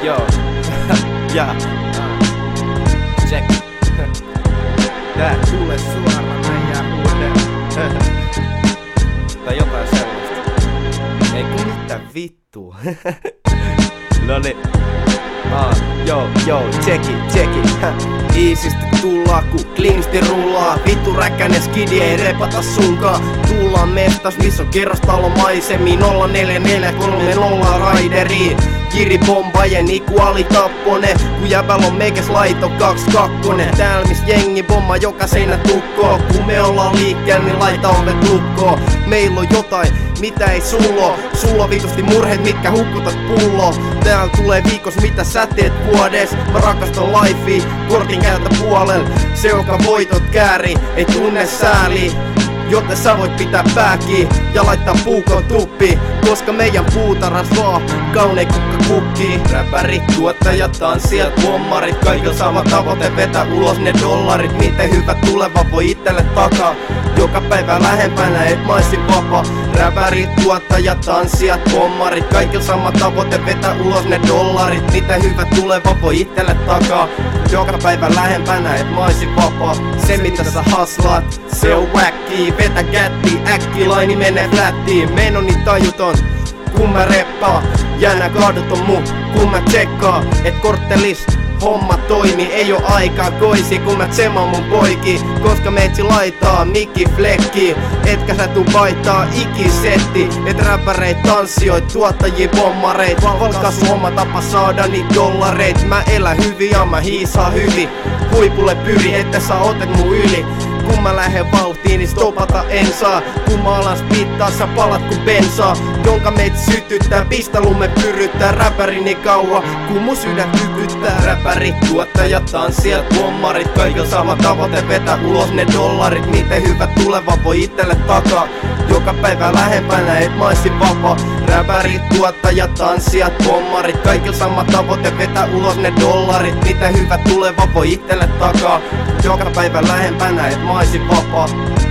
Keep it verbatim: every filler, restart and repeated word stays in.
Joo. Ja. Check. Tää Tule suoraan meidän uuden. tai jotain sellaista. Ei mitä vittua. Noniin. Ah, joo, joo, checki, checki. Iisisti tullaa ku klinisti rullaa. Vittu räkkänen skidi ei repata sunkaan. Tullaan mestas missä on kerrostalomaisemi. nolla neljä neljä kolme nolla raideri. Kiri bombajen ikuali tappone. Ku jäbäl on meikäs laito kaks kakkonen. Tääl mis jengi bomma joka seinä tukkoo. Ku me ollaan liikkeellä niin laita ovet lukkoo. Meil on jotain mitä ei sullo. Sulla on vitusti murheet mitkä hukkutat pullo. Tääl tulee viikos mitä sä teet vuodes. Mä rakastan lifea kortin käältä puolel. Se joka voitot kääri ei tunne sääli. Jotta sä voit pitää pääki ja laittaa puukon tuppi. Koska meidän puutarhas vaan kaunei kukka kukkii. Räpärit, tuottajat, tanssijat, pommarit. Kaikilla sama tavoite vetää ulos ne dollarit. Miten hyvä tuleva voi itelle takaa. Joka päivä lähempänä et mä oisin vapaa. Räpärit, tuottajat, tanssijat, pommarit. Kaikilla sama tavoite vetää ulos ne dollarit. Miten hyvä tuleva voi itelle takaa. Joka päivä lähempänä et mä oisin vapaa. Se mitä sä haslaat, se on wackii. Vetä kätti, äkki laini menee flättiin. Menoni tajuton, kun mä reppaa. Jännä kaadut on mun, kun mä tsekkaa. Et korttelis homma toimi, ei oo aikaa koisi kun mä tsemaan mun poiki. Koska meitsi laitaa mikki flekki. Etkä sä tuu vaihtaa ikisetti. Et räpäreit tanssioit, tuottajia bommareit. Valkaa sun oma tapa saada niit dollareit. Mä elän hyvin ja mä hiisaa hyvin. Huipulle pyri, että sä otet mun yli. Kun mä lähden vauhtiin, niin stopata en saa. Kun mä alan spittaa, sä palat ku bensaa. Jonka meitä sytyttää, pistä lume pyryttää. Räpäri niin kauan, kun mun sydän tykyttää. Räpärit, tuottajat, tanssijat, pommarit. Kaikilla sama tavoite, vetä ulos ne dollarit. Miten hyvä tuleva voi itelle takaa. Joka päivä lähempänä, et mä oisin vapaa. Räpärit, tuottajat, tanssijat, pommarit. Kaikilla sama tavoite, vetä ulos ne dollarit. Miten hyvä tuleva voi itelle takaa. Joka päivä lähempänä, et mä oisin vapaa.